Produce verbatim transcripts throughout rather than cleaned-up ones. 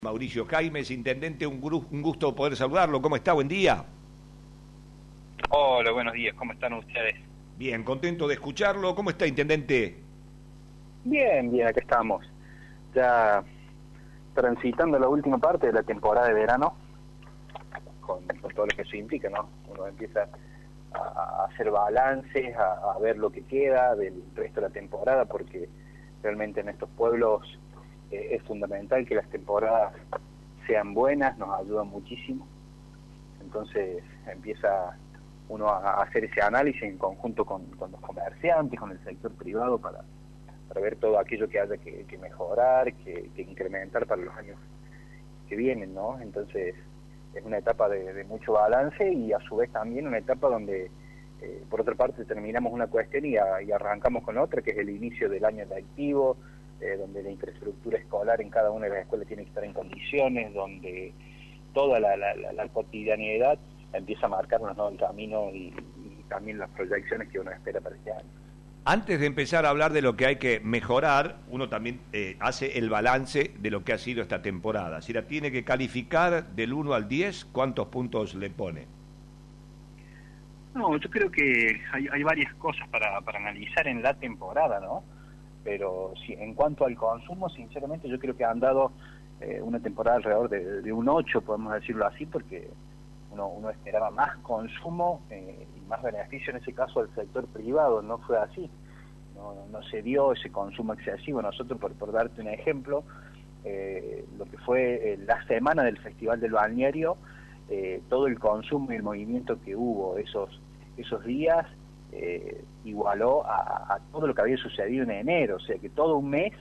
Mauricio Jaimes, intendente, un, gru un gusto poder saludarlo. ¿Cómo está? Buen día. Hola, buenos días. ¿Cómo están ustedes? Bien, contento de escucharlo. ¿Cómo está, intendente? Bien, bien, acá estamos. Ya transitando la última parte de la temporada de verano, con, con todo lo que eso implica, ¿no? Uno empieza a, a hacer balances, a, a ver lo que queda del resto de la temporada, porque realmente en estos pueblos eh, es fundamental que las temporadas sean buenas, nos ayudan muchísimo. Entonces empieza uno a hacer ese análisis en conjunto con, con los comerciantes, con el sector privado, para, para ver todo aquello que haya que, que mejorar, que, que incrementar para los años que vienen, ¿no? Entonces es una etapa de, de mucho balance y a su vez también una etapa donde, eh, por otra parte, terminamos una cuestión y, a, y arrancamos con otra, que es el inicio del año lectivo, eh, donde la infraestructura escolar en cada una de las escuelas tiene que estar en condiciones, donde toda la, la, la, la cotidianidad empieza a marcarnos, ¿no?, el camino y, y también las proyecciones que uno espera para este año. Antes de empezar a hablar de lo que hay que mejorar, uno también eh, hace el balance de lo que ha sido esta temporada. Si la tiene que calificar del uno al diez, ¿cuántos puntos le pone? No, yo creo que hay, hay varias cosas para, para analizar en la temporada, ¿no? Pero sí, en cuanto al consumo, sinceramente yo creo que han dado eh, una temporada alrededor de, de un ocho, podemos decirlo así, porque uno, uno esperaba más consumo eh, y más beneficio, en ese caso, al sector privado. No fue así, no, no se dio ese consumo excesivo. Nosotros, por, por darte un ejemplo, eh, lo que fue eh, la semana del Festival del Balneario, eh, todo el consumo y el movimiento que hubo esos, esos días eh, igualó a, a todo lo que había sucedido en enero, o sea que todo un mes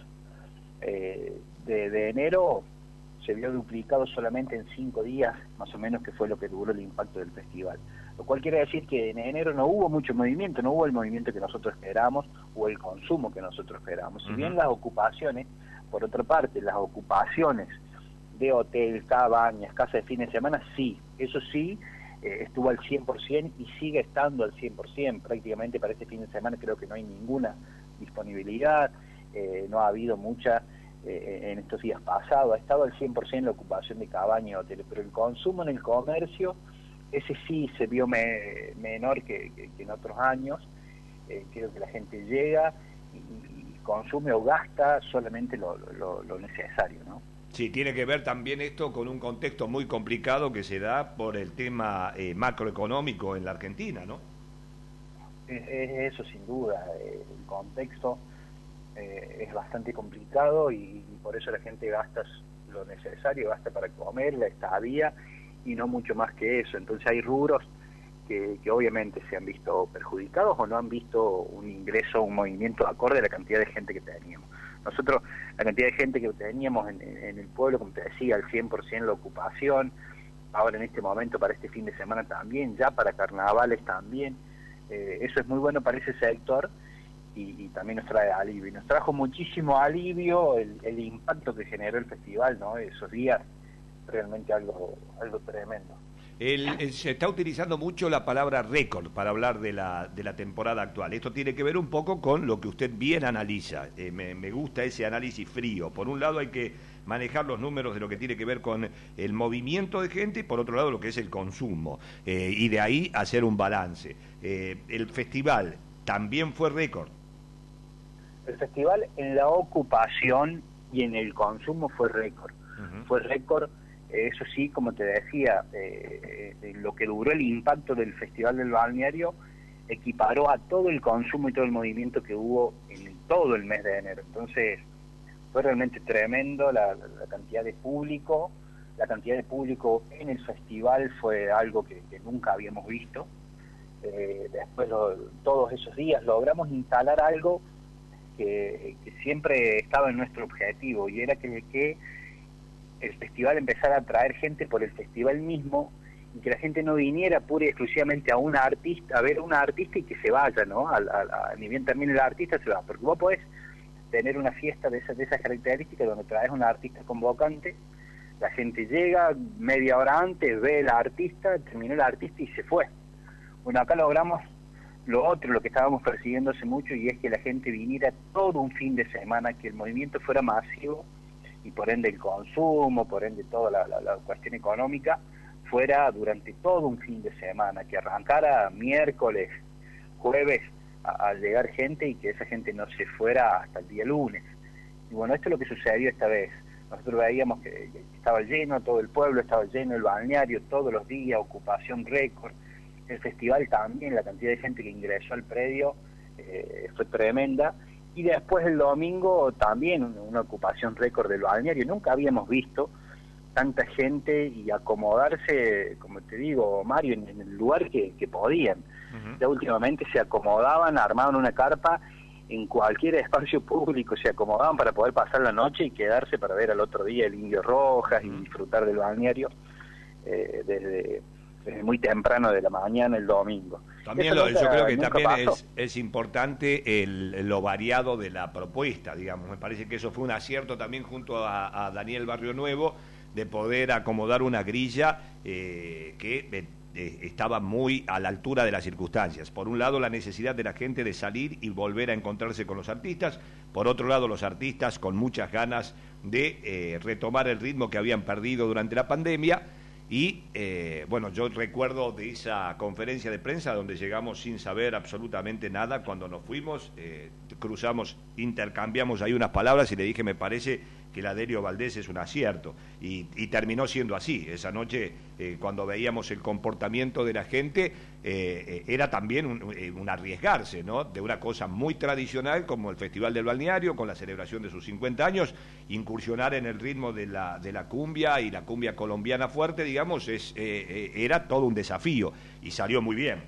eh, de, de enero se vio duplicado solamente en cinco días, más o menos, que fue lo que duró el impacto del festival. Lo cual quiere decir que en enero no hubo mucho movimiento, no hubo el movimiento que nosotros esperábamos o el consumo que nosotros esperábamos. Si bien las ocupaciones, por otra parte, las ocupaciones de hotel, cabañas, casas de fin de semana, sí, eso sí, eh, estuvo al cien por ciento y sigue estando al cien por ciento. Prácticamente para este fin de semana creo que no hay ninguna disponibilidad, eh, no ha habido mucha Eh, en estos días pasados, ha estado al cien por ciento la ocupación de cabañas y hoteles, pero el consumo en el comercio, ese sí se vio me, menor que, que, que en otros años. Eh, creo que la gente llega y, y consume o gasta solamente lo, lo, lo necesario, ¿no? Sí, tiene que ver también esto con un contexto muy complicado que se da por el tema eh, macroeconómico en la Argentina, ¿no? Es, es eso sin duda, eh, el contexto Eh, es bastante complicado y, y por eso la gente gasta lo necesario, gasta para comer, la estadía y no mucho más que eso. Entonces hay rubros que, que obviamente se han visto perjudicados o no han visto un ingreso, un movimiento acorde a la cantidad de gente que teníamos. Nosotros, la cantidad de gente que teníamos en, en el pueblo, como te decía, al cien por ciento la ocupación, ahora en este momento para este fin de semana también, ya para carnavales también, eh, eso es muy bueno para ese sector. Y, y también nos trae alivio, y nos trajo muchísimo alivio el, el impacto que generó el festival, ¿no? Esos días, realmente algo algo tremendo. El, el, se está utilizando mucho la palabra récord para hablar de la, de la temporada actual. Esto tiene que ver un poco con lo que usted bien analiza. Eh, me, me gusta ese análisis frío. Por un lado hay que manejar los números de lo que tiene que ver con el movimiento de gente y por otro lado lo que es el consumo. Eh, y de ahí hacer un balance. Eh, el festival también fue récord. El festival en la ocupación y en el consumo fue récord. Uh-huh. Fue récord, eh, eso sí, como te decía, eh, eh, lo que duró el impacto del Festival del Balneario equiparó a todo el consumo y todo el movimiento que hubo en todo el mes de enero. Entonces, fue realmente tremendo la, la, la cantidad de público. La cantidad de público en el festival fue algo que, que nunca habíamos visto. Eh, después, lo, todos esos días, logramos instalar algo Que, que siempre estaba en nuestro objetivo, y era que, que el festival empezara a atraer gente por el festival mismo, y que la gente no viniera pura y exclusivamente a una artista, a ver a una artista y que se vaya, ¿no? A, a, a, ni bien termine la artista se va, porque vos podés tener una fiesta de esas, de esas características donde traes una artista convocante, la gente llega media hora antes, ve la artista, terminó la artista y se fue. Bueno, acá logramos lo otro, lo que estábamos persiguiendo hace mucho, y es que la gente viniera todo un fin de semana, que el movimiento fuera masivo y por ende el consumo, por ende toda la, la, la cuestión económica, fuera durante todo un fin de semana, que arrancara miércoles, jueves, al llegar gente y que esa gente no se fuera hasta el día lunes. Y bueno, esto es lo que sucedió esta vez. Nosotros veíamos que estaba lleno, todo el pueblo estaba lleno, el balneario todos los días, ocupación récord. El festival también, la cantidad de gente que ingresó al predio eh, fue tremenda. Y después el domingo también una ocupación récord del balneario. Nunca habíamos visto tanta gente y acomodarse, como te digo, Mario, en, en el lugar que, que podían. Uh-huh. Ya últimamente se acomodaban, armaban una carpa en cualquier espacio público, se acomodaban para poder pasar la noche y quedarse para ver al otro día el Indio Rojas, uh-huh, y disfrutar del balneario eh, desde, desde muy temprano de la mañana el domingo. También lo, nunca, yo creo que también es, es importante el, lo variado de la propuesta, digamos. Me parece que eso fue un acierto también junto a, a Daniel Barrio Nuevo, de poder acomodar una grilla eh, que eh, eh, estaba muy a la altura de las circunstancias. Por un lado, la necesidad de la gente de salir y volver a encontrarse con los artistas. Por otro lado, los artistas con muchas ganas de eh, retomar el ritmo que habían perdido durante la pandemia. Y, eh, bueno, yo recuerdo de esa conferencia de prensa donde llegamos sin saber absolutamente nada. Cuando nos fuimos, eh, cruzamos, intercambiamos ahí unas palabras y le dije, me parece que la Delio Valdés es un acierto. Y, y terminó siendo así. Esa noche, eh, cuando veíamos el comportamiento de la gente, eh, eh, era también un, un arriesgarse, ¿no? De una cosa muy tradicional como el Festival del Balneario, con la celebración de sus cincuenta años, incursionar en el ritmo de la, de la cumbia y la cumbia colombiana fuerte, digamos, es, eh, eh, era todo un desafío y salió muy bien.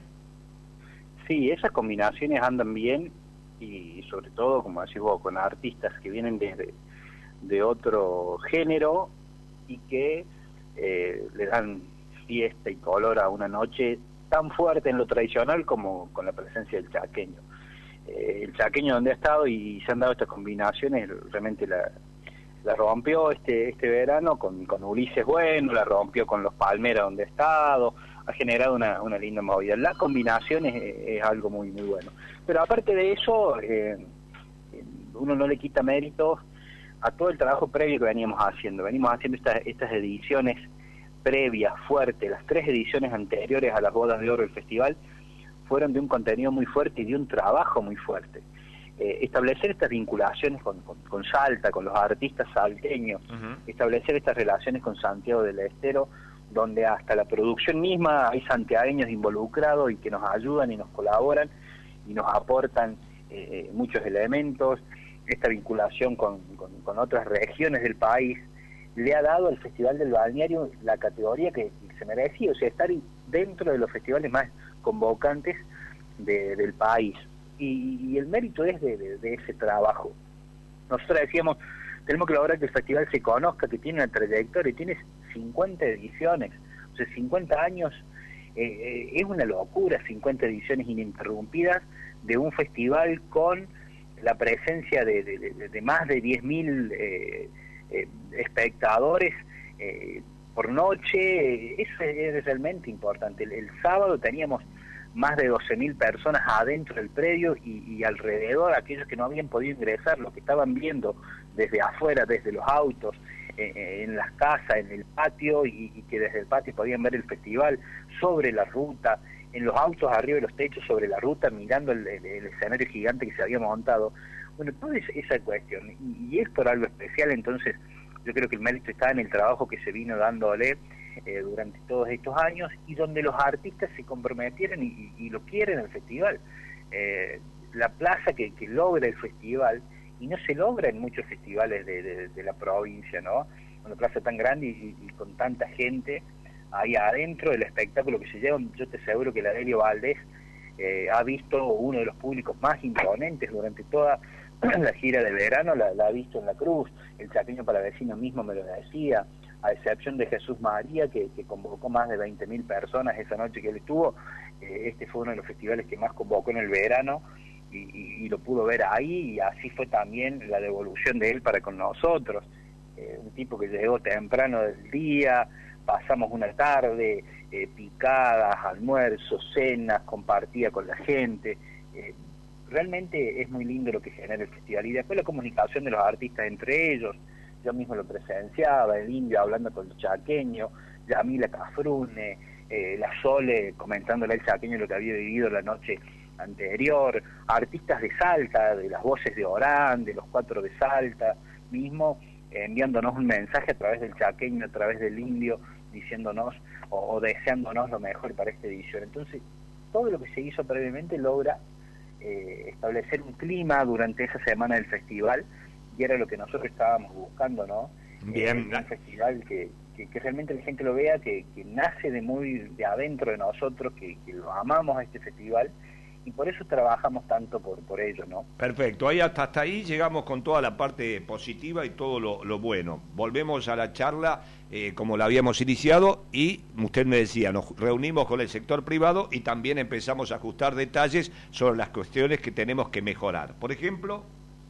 Sí, esas combinaciones andan bien y sobre todo, como decís vos, con artistas que vienen desde de otro género y que eh, le dan fiesta y color a una noche tan fuerte en lo tradicional como con la presencia del chaqueño. Eh, el chaqueño donde ha estado y se han dado estas combinaciones realmente la, la rompió este este verano con, con Ulises Bueno, la rompió con los Palmeras donde ha estado, ha generado una, una linda movida. La combinación es, es algo muy muy bueno. Pero aparte de eso, eh, uno no le quita méritos a todo el trabajo previo que veníamos haciendo. Venimos haciendo estas, estas ediciones previas, fuertes. Las tres ediciones anteriores a las Bodas de Oro del festival fueron de un contenido muy fuerte y de un trabajo muy fuerte. Eh, establecer estas vinculaciones con, con, con Salta, con los artistas salteños, uh-huh, establecer estas relaciones con Santiago del Estero, donde hasta la producción misma hay santiagueños involucrados y que nos ayudan y nos colaboran y nos aportan eh, muchos elementos. Esta vinculación con, con, con otras regiones del país le ha dado al Festival del Balneario la categoría que se merecía, o sea, estar dentro de los festivales más convocantes de, del país. Y, y el mérito es de, de, de ese trabajo. Nosotros decíamos, tenemos que lograr que el festival se conozca, que tiene una trayectoria, tiene cincuenta ediciones, o sea, cincuenta años, eh, eh, es una locura, cincuenta ediciones ininterrumpidas de un festival con la presencia de, de, de, de más de diez mil eh, eh, espectadores eh, por noche. Eso es realmente importante. El, el sábado teníamos más de doce mil personas adentro del predio y, y alrededor aquellos que no habían podido ingresar, los que estaban viendo desde afuera, desde los autos, eh, en las casas, en el patio, y, y que desde el patio podían ver el festival sobre la ruta, en los autos arriba de los techos sobre la ruta, mirando el, el, el escenario gigante que se había montado. Bueno, toda esa cuestión, y, y es por algo especial. Entonces yo creo que el mérito está en el trabajo que se vino dándole eh, durante todos estos años, y donde los artistas se comprometieron y, y, y lo quieren el festival. Eh, la plaza que, que logra el festival, y no se logra en muchos festivales de, de, de la provincia, ¿no? Una plaza tan grande y, y con tanta gente ahí adentro del espectáculo que se lleva. Yo te aseguro que la Delio Valdés eh, ha visto uno de los públicos más imponentes durante toda la gira de verano, la, la ha visto en la Cruz. El chaqueño palavecino mismo me lo decía, a excepción de Jesús María, que, que convocó más de veinte mil personas esa noche que él estuvo. Eh, este fue uno de los festivales que más convocó en el verano, y, y, y lo pudo ver ahí, y así fue también la devolución de él para con nosotros. Eh, un tipo que llegó temprano del día, pasamos una tarde, eh, picadas, almuerzos, cenas, compartía con la gente. Eh, realmente es muy lindo lo que genera el festival, y después la comunicación de los artistas entre ellos. yo mismo lo presenciaba, el Indio hablando con los chaqueños, Yamila Cafrune, eh, la Sole comentándole al chaqueño lo que había vivido la noche anterior, artistas de Salta, de las voces de Orán, de los cuatro de Salta, mismo eh, enviándonos un mensaje a través del chaqueño, a través del Indio, diciéndonos o, o deseándonos lo mejor para esta edición. Entonces, todo lo que se hizo previamente logra eh, establecer un clima durante esa semana del festival, y era lo que nosotros estábamos buscando, ¿no? Bien. Eh, un festival que, que, que realmente la gente lo vea, que, que nace de muy de adentro de nosotros, que, que lo amamos a este festival, y por eso trabajamos tanto por por ello, ¿no? Perfecto, ahí hasta, hasta ahí llegamos con toda la parte positiva y todo lo, lo bueno. Volvemos a la charla eh, como la habíamos iniciado, y usted me decía, nos reunimos con el sector privado y también empezamos a ajustar detalles sobre las cuestiones que tenemos que mejorar. Por ejemplo...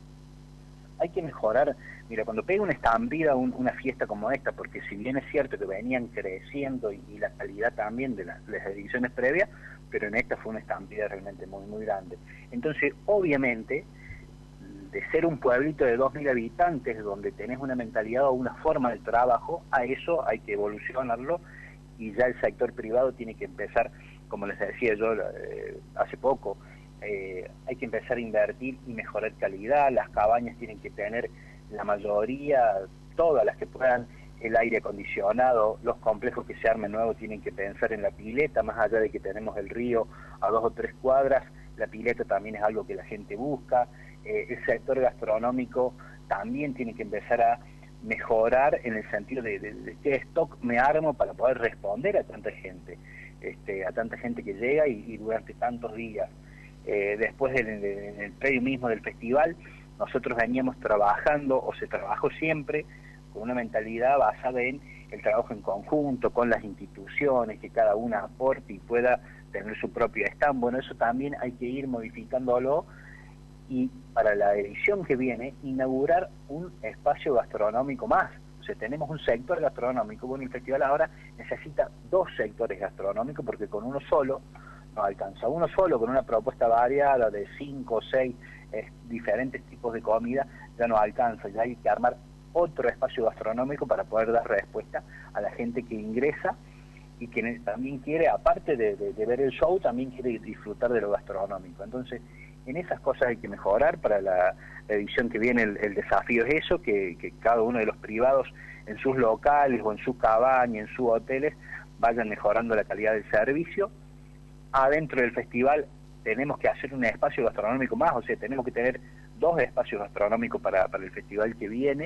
Hay que mejorar, mira, cuando pega una estampida, un, una fiesta como esta, porque si bien es cierto que venían creciendo y, y la calidad también de la, las ediciones previas, pero en esta fue una estampida realmente muy, muy grande. Entonces, obviamente, de ser un pueblito de dos mil habitantes, donde tenés una mentalidad o una forma de trabajo, a eso hay que evolucionarlo, y ya el sector privado tiene que empezar, como les decía yo eh, hace poco, Eh, hay que empezar a invertir y mejorar calidad. Las cabañas tienen que tener, la mayoría, todas las que puedan, el aire acondicionado. Los complejos que se armen nuevos tienen que pensar en la pileta, más allá de que tenemos el río a dos o tres cuadras, la pileta también es algo que la gente busca. Eh, el sector gastronómico también tiene que empezar a mejorar en el sentido de, de, de qué stock me armo para poder responder a tanta gente, este, a tanta gente que llega y, y durante tantos días. Eh, después del, del, del predio mismo del festival, nosotros veníamos trabajando, o se trabajó siempre, con una mentalidad basada en el trabajo en conjunto, con las instituciones, que cada una aporte y pueda tener su propio stand. Bueno, eso también hay que ir modificándolo, y para la edición que viene, inaugurar un espacio gastronómico más. O sea, tenemos un sector gastronómico. Bueno, el festival ahora necesita dos sectores gastronómicos, porque con uno solo no alcanza. Uno solo con una propuesta variada de cinco o seis eh, diferentes tipos de comida ya no alcanza. Ya hay que armar otro espacio gastronómico para poder dar respuesta a la gente que ingresa y que también quiere, aparte de, de, de ver el show, también quiere disfrutar de lo gastronómico. Entonces, en esas cosas hay que mejorar. Para la, la edición que viene el, el desafío es eso, que, que cada uno de los privados en sus locales o en su cabaña, en sus hoteles, vayan mejorando la calidad del servicio. Adentro del festival tenemos que hacer un espacio gastronómico más, o sea, tenemos que tener dos espacios gastronómicos para, para el festival que viene,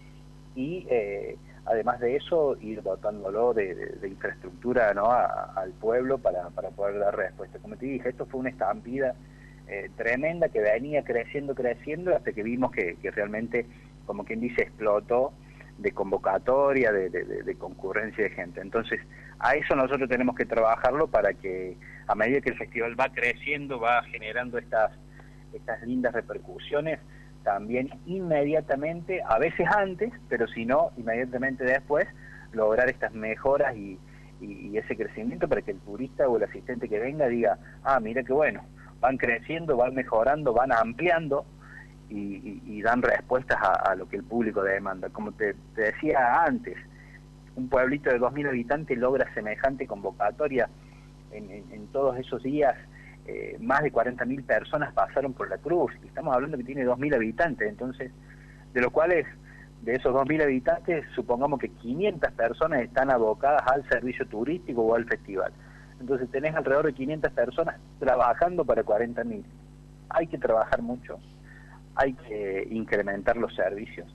y eh, además de eso, ir dotándolo de, de, de infraestructura, ¿no?, a, al pueblo para, para poder dar respuesta. Como te dije, esto fue una estampida eh, tremenda que venía creciendo, creciendo, hasta que vimos que, que realmente, como quien dice, explotó de convocatoria, de, de, de, de concurrencia de gente. Entonces, a eso nosotros tenemos que trabajarlo, para que a medida que el festival va creciendo, va generando estas, estas lindas repercusiones, también inmediatamente, a veces antes, pero si no, inmediatamente después, lograr estas mejoras y, y, y ese crecimiento, para que el turista o el asistente que venga diga, ah, mira qué bueno, van creciendo, van mejorando, van ampliando, y, y, y dan respuestas a, a lo que el público demanda. Como te, te decía antes, un pueblito de dos mil habitantes logra semejante convocatoria. En, en, en todos esos días, eh, más de cuarenta mil personas pasaron por la Cruz, y estamos hablando que tiene dos mil habitantes. Entonces, de los cuales, de esos dos mil habitantes, supongamos que quinientas personas están abocadas al servicio turístico o al festival. Entonces tenés alrededor de quinientas personas trabajando para cuarenta mil. Hay que trabajar mucho, hay que incrementar los servicios,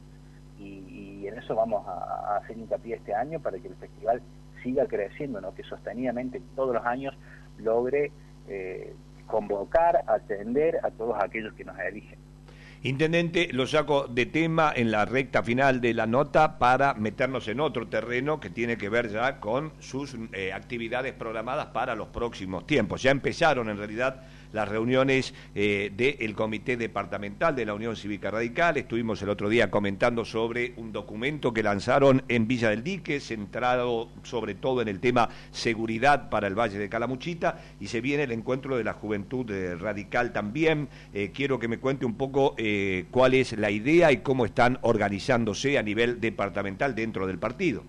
y, y en eso vamos a, a hacer hincapié este año, para que el festival siga creciendo, ¿no?, que sostenidamente todos los años logre eh, convocar, atender a todos aquellos que nos eligen. Intendente, lo saco de tema en la recta final de la nota para meternos en otro terreno que tiene que ver ya con sus eh, actividades programadas para los próximos tiempos. Ya empezaron en realidad las reuniones eh, del Comité Departamental de la Unión Cívica Radical. Estuvimos el otro día comentando sobre un documento que lanzaron en Villa del Dique, centrado sobre todo en el tema seguridad para el Valle de Calamuchita, y se viene el encuentro de la Juventud eh, Radical también. Eh, quiero que me cuente un poco eh, cuál es la idea y cómo están organizándose a nivel departamental dentro del partido.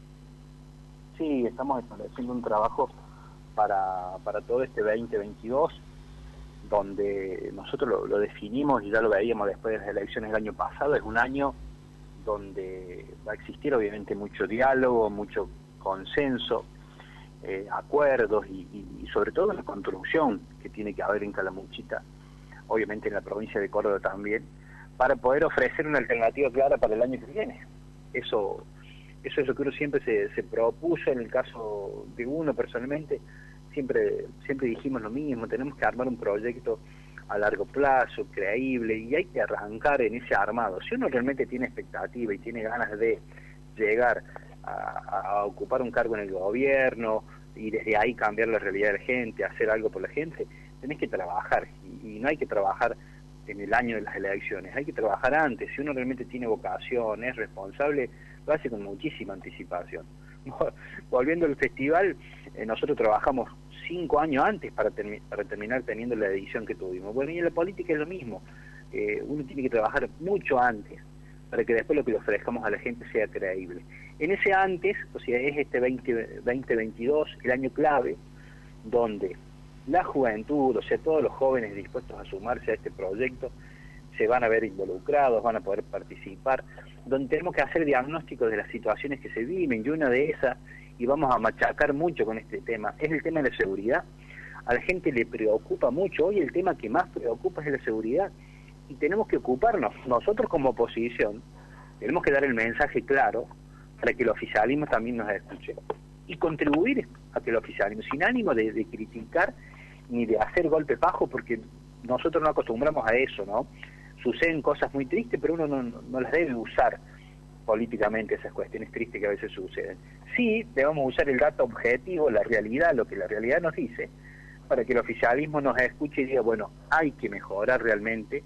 Sí, estamos haciendo un trabajo para, para todo este veinte veintidós, donde nosotros lo, lo definimos y ya lo veíamos después de las elecciones del año pasado. Es un año donde va a existir obviamente mucho diálogo, mucho consenso, eh, acuerdos y, y, y sobre todo la construcción que tiene que haber en Calamuchita, obviamente en la provincia de Córdoba también, para poder ofrecer una alternativa clara para el año que viene. Eso, eso es lo que uno siempre se, se propuso. En el caso de uno personalmente, siempre, siempre dijimos lo mismo: tenemos que armar un proyecto a largo plazo, creíble, y hay que arrancar en ese armado. Si uno realmente tiene expectativa y tiene ganas de llegar a, a ocupar un cargo en el gobierno y desde ahí cambiar la realidad de la gente, hacer algo por la gente, tenés que trabajar, y, y no hay que trabajar en el año de las elecciones, hay que trabajar antes. Si uno realmente tiene vocación, es responsable, lo hace con muchísima anticipación. Volviendo al festival, eh, nosotros trabajamos cinco años antes para, termi para terminar teniendo la edición que tuvimos. Bueno, y en la política es lo mismo. Eh, uno tiene que trabajar mucho antes para que después lo que le ofrezcamos a la gente sea creíble. En ese antes, o sea, es este veinte veintidós, el año clave, donde la juventud, o sea, todos los jóvenes dispuestos a sumarse a este proyecto, se van a ver involucrados, van a poder participar, donde tenemos que hacer diagnósticos de las situaciones que se viven, y una de esas, y vamos a machacar mucho con este tema, es el tema de la seguridad. A la gente le preocupa mucho, hoy el tema que más preocupa es la seguridad, y tenemos que ocuparnos. Nosotros como oposición tenemos que dar el mensaje claro para que el oficialismo también nos escuche, y contribuir a que el oficialismo, sin ánimo de, de criticar ni de hacer golpe bajo, porque nosotros no acostumbramos a eso, ¿no? Suceden cosas muy tristes, pero uno no, no, no las debe usar políticamente, esas cuestiones tristes que a veces suceden. Sí, debemos usar el dato objetivo, la realidad, lo que la realidad nos dice, para que el oficialismo nos escuche y diga, bueno, hay que mejorar realmente,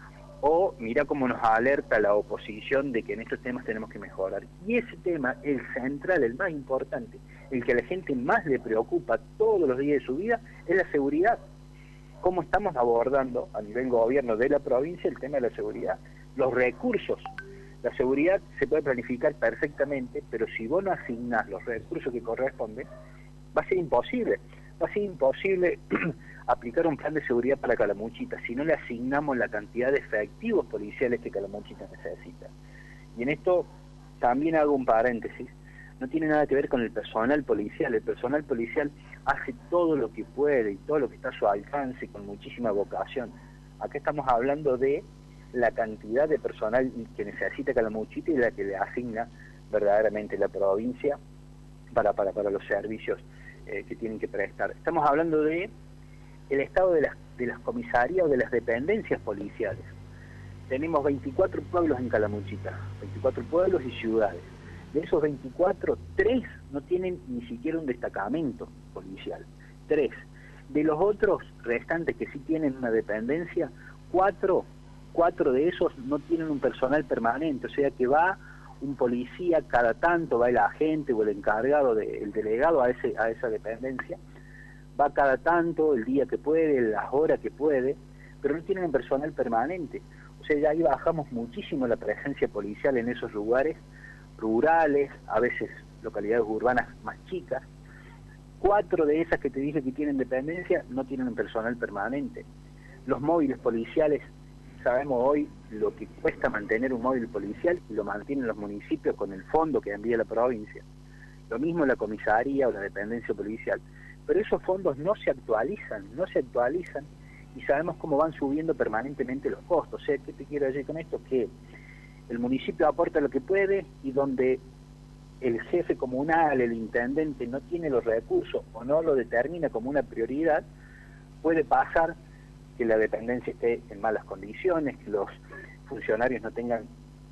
o mira cómo nos alerta la oposición de que en estos temas tenemos que mejorar. Y ese tema, el central, el más importante, el que a la gente más le preocupa todos los días de su vida, es la seguridad. ¿Cómo estamos abordando a nivel gobierno de la provincia el tema de la seguridad? Los recursos. La seguridad se puede planificar perfectamente, pero si vos no asignás los recursos que corresponden, va a ser imposible. Va a ser imposible aplicar un plan de seguridad para Calamuchita si no le asignamos la cantidad de efectivos policiales que Calamuchita necesita. Y en esto también hago un paréntesis. No tiene nada que ver con el personal policial. El personal policial hace todo lo que puede y todo lo que está a su alcance con muchísima vocación. Acá estamos hablando de la cantidad de personal que necesita Calamuchita y la que le asigna verdaderamente la provincia para, para, para los servicios eh, que tienen que prestar. Estamos hablando de el estado de las, de las comisarías o de las dependencias policiales. Tenemos veinticuatro pueblos en Calamuchita, veinticuatro pueblos y ciudades. De esos veinticuatro, tres no tienen ni siquiera un destacamento policial. Tres. De los otros restantes que sí tienen una dependencia, cuatro, cuatro de esos no tienen un personal permanente. O sea que va un policía cada tanto, va el agente o el encargado, de, el delegado a, ese, a esa dependencia, va cada tanto, el día que puede, las horas que puede, pero no tienen un personal permanente. O sea, ya ahí bajamos muchísimo la presencia policial en esos lugares rurales, a veces localidades urbanas más chicas. Cuatro de esas que te dije que tienen dependencia no tienen un personal permanente. Los móviles policiales, sabemos hoy lo que cuesta mantener un móvil policial, y lo mantienen los municipios con el fondo que envía la provincia. Lo mismo la comisaría o la dependencia policial. Pero esos fondos no se actualizan, no se actualizan, y sabemos cómo van subiendo permanentemente los costos. O sea, ¿qué te quiero decir con esto? Que el municipio aporta lo que puede, y donde el jefe comunal, el intendente, no tiene los recursos o no lo determina como una prioridad, puede pasar que la dependencia esté en malas condiciones, que los funcionarios no tengan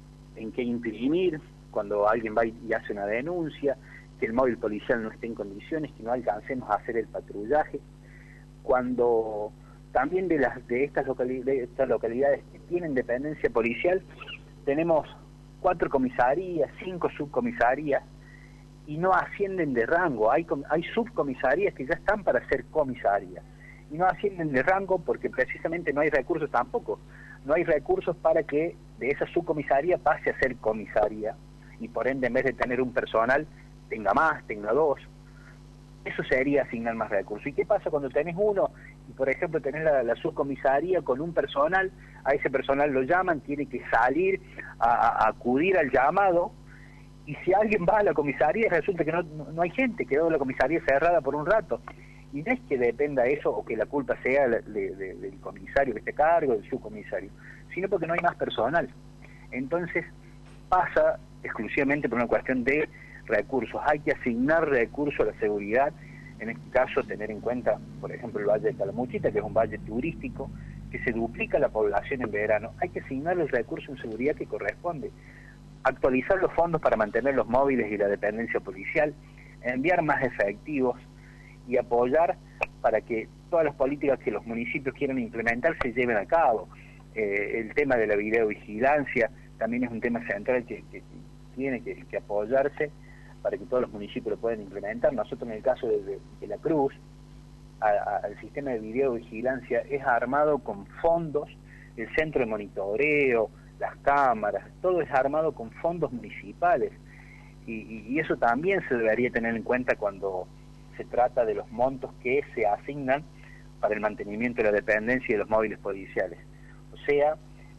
en qué imprimir cuando alguien va y hace una denuncia, que el móvil policial no esté en condiciones, que no alcancemos a hacer el patrullaje. Cuando también de las de estas, locali de estas localidades que tienen dependencia policial, tenemos cuatro comisarías, cinco subcomisarías, y no ascienden de rango. Hay, hay subcomisarías que ya están para ser comisarías, y no ascienden de rango porque precisamente no hay recursos tampoco. No hay recursos para que de esa subcomisaría pase a ser comisaría, y por ende, en vez de tener un personal, tenga más, tenga dos. Eso sería asignar más recursos. ¿Y qué pasa cuando tenés uno y, por ejemplo, tenés la, la subcomisaría con un personal? A ese personal lo llaman, tiene que salir a, a acudir al llamado, y si alguien va a la comisaría resulta que no, no hay gente, quedó la comisaría cerrada por un rato. Y no es que dependa eso o que la culpa sea de, de, del comisario que esté a cargo, del subcomisario, sino porque no hay más personal. Entonces pasa exclusivamente por una cuestión de recursos. Hay que asignar recursos a la seguridad, en este caso tener en cuenta, por ejemplo, el Valle de Calamuchita, que es un valle turístico, que se duplica la población en verano. Hay que asignar el recurso en seguridad que corresponde, actualizar los fondos para mantener los móviles y la dependencia policial, enviar más efectivos y apoyar para que todas las políticas que los municipios quieran implementar se lleven a cabo. Eh, el tema de la videovigilancia también es un tema central que, que, que tiene que, que apoyarse para que todos los municipios lo puedan implementar. Nosotros, en el caso de, de, de La Cruz, a, a, al sistema de videovigilancia es armado con fondos, el centro de monitoreo, las cámaras, todo es armado con fondos municipales, y, y, y eso también se debería tener en cuenta cuando se trata de los montos que se asignan para el mantenimiento de la dependencia y de los móviles policiales. O sea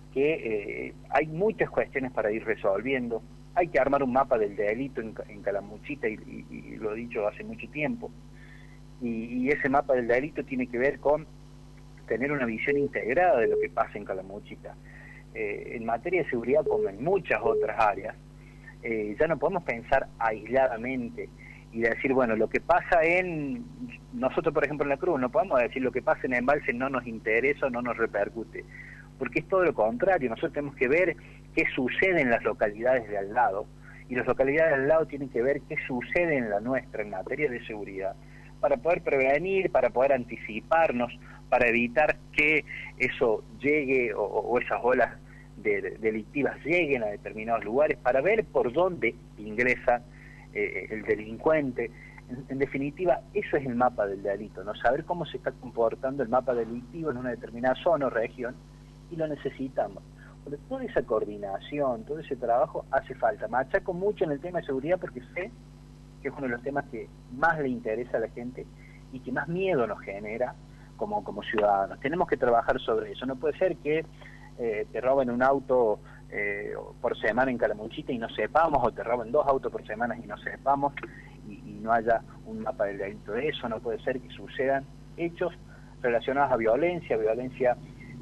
que eh, hay muchas cuestiones para ir resolviendo. Hay que armar un mapa del delito en, en Calamuchita, y, y, y lo he dicho hace mucho tiempo, y, y ese mapa del delito tiene que ver con tener una visión integrada de lo que pasa en Calamuchita. Eh, en materia de seguridad, como en muchas otras áreas, eh, ya no podemos pensar aisladamente y decir, bueno, lo que pasa en... Nosotros, por ejemplo, en La Cruz, no podemos decir lo que pasa en Embalse no nos interesa o no nos repercute, porque es todo lo contrario. Nosotros tenemos que ver qué sucede en las localidades de al lado, y las localidades de al lado tienen que ver qué sucede en la nuestra en materia de seguridad, para poder prevenir, para poder anticiparnos, para evitar que eso llegue o, o esas olas de, de, delictivas lleguen a determinados lugares, para ver por dónde ingresa eh, el delincuente. En, en definitiva, eso es el mapa del delito, ¿no? Saber cómo se está comportando el mapa delictivo en una determinada zona o región, y lo necesitamos. Porque toda esa coordinación, todo ese trabajo hace falta. Machaco mucho en el tema de seguridad porque sé que es uno de los temas que más le interesa a la gente y que más miedo nos genera como, como ciudadanos. Tenemos que trabajar sobre eso. No puede ser que eh, te roben un auto eh, por semana en Calamuchita y no sepamos, o te roben dos autos por semana y no sepamos, y, y no haya un mapa del delito de eso. No puede ser que sucedan hechos relacionados a violencia, violencia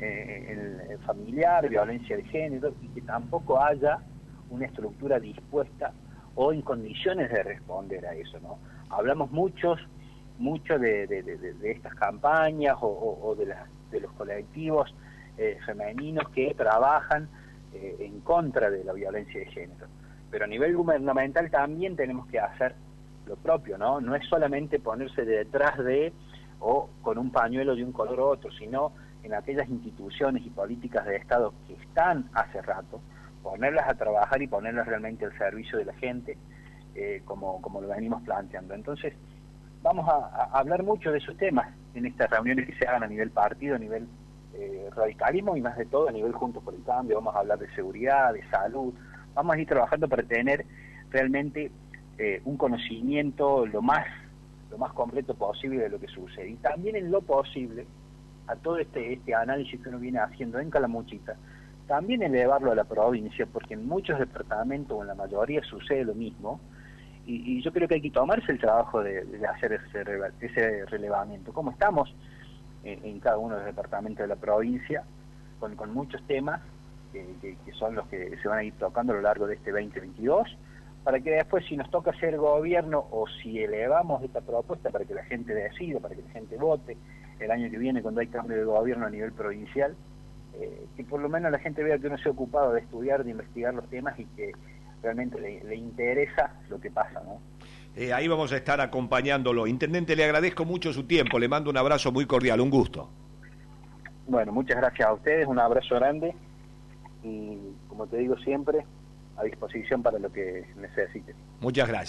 eh, en, en familiar, violencia de género, y que tampoco haya una estructura dispuesta o en condiciones de responder a eso, ¿no? Hablamos muchos, mucho de, de, de, de estas campañas o, o, o de, la, de los colectivos eh, femeninos que trabajan eh, en contra de la violencia de género. Pero a nivel gubernamental también tenemos que hacer lo propio, ¿no? No es solamente ponerse detrás de o con un pañuelo de un color u otro, sino en aquellas instituciones y políticas de Estado que están hace rato, ponerlas a trabajar y ponerlas realmente al servicio de la gente, eh, como, como lo venimos planteando. Entonces, vamos a, a hablar mucho de esos temas en estas reuniones que se hagan a nivel partido, a nivel eh, radicalismo, y más de todo a nivel Juntos por el Cambio. Vamos a hablar de seguridad, de salud, vamos a ir trabajando para tener realmente eh, un conocimiento lo más, lo más completo posible de lo que sucede. Y también en lo posible, a todo este, este análisis que uno viene haciendo en Calamuchita, también elevarlo a la provincia, porque en muchos departamentos, o en la mayoría, sucede lo mismo, y, y yo creo que hay que tomarse el trabajo de, de hacer ese, ese relevamiento. ¿Cómo estamos en, en cada uno de los departamentos de la provincia? Con, con muchos temas que, que, que son los que se van a ir tocando a lo largo de este veinte veintidós, para que después, si nos toca hacer gobierno, o si elevamos esta propuesta para que la gente decida, para que la gente vote el año que viene cuando hay cambio de gobierno a nivel provincial, eh, que por lo menos la gente vea que uno se ha ocupado de estudiar, de investigar los temas, y que realmente le, le interesa lo que pasa, ¿no? Eh, ahí vamos a estar acompañándolo. Intendente, le agradezco mucho su tiempo, le mando un abrazo muy cordial, un gusto. Bueno, muchas gracias a ustedes, un abrazo grande y como te digo siempre, a disposición para lo que necesiten. Muchas gracias.